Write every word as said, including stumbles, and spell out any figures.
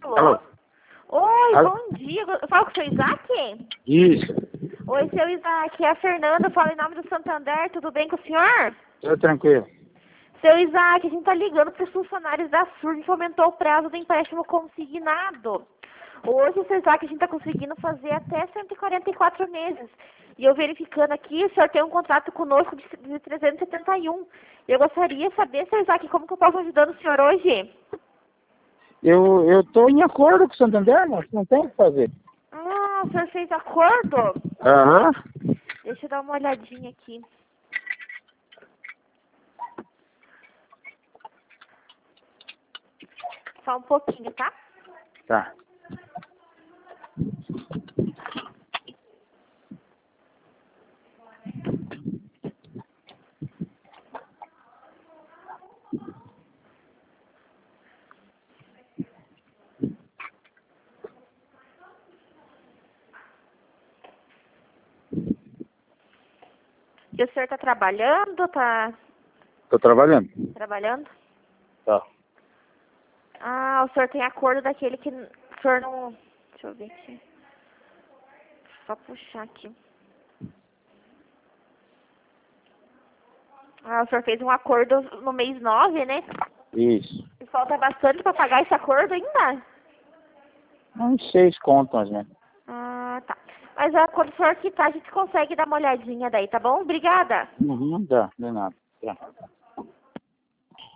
Alô? Oi, Alô? bom dia. Eu falo com o seu Isaac? Isso. Oi, seu Isaac. É a Fernanda, fala em nome do Santander. Tudo bem com o senhor? Tô tranquilo. Seu Isaac, a gente tá ligando para os funcionários da SURG que aumentou o prazo do empréstimo consignado. Hoje, seu Isaac, a gente tá conseguindo fazer até cento e quarenta e quatro meses. E eu verificando aqui, o senhor tem um contrato conosco de de trezentos e setenta e um. Eu gostaria de saber, seu Isaac, como que eu posso ajudando o senhor hoje? Eu, eu tô em acordo com o Santander, mas não tem o que fazer. Ah, o senhor fez acordo? Aham. Deixa eu dar uma olhadinha aqui. Só um pouquinho, tá? Tá. E o senhor tá trabalhando, tá Tô trabalhando. trabalhando? Tá. Ah, o senhor tem acordo daquele que o senhor não... Deixa eu ver aqui. Só puxar aqui. Ah, o senhor fez um acordo no mês nove, né? Isso. E falta bastante para pagar esse acordo ainda? Uns seis contas, né? Ah, tá. Mas ah, quando o senhor quitar, a gente consegue dar uma olhadinha daí, tá bom? Obrigada. Uhum, dá, de nada. Tá.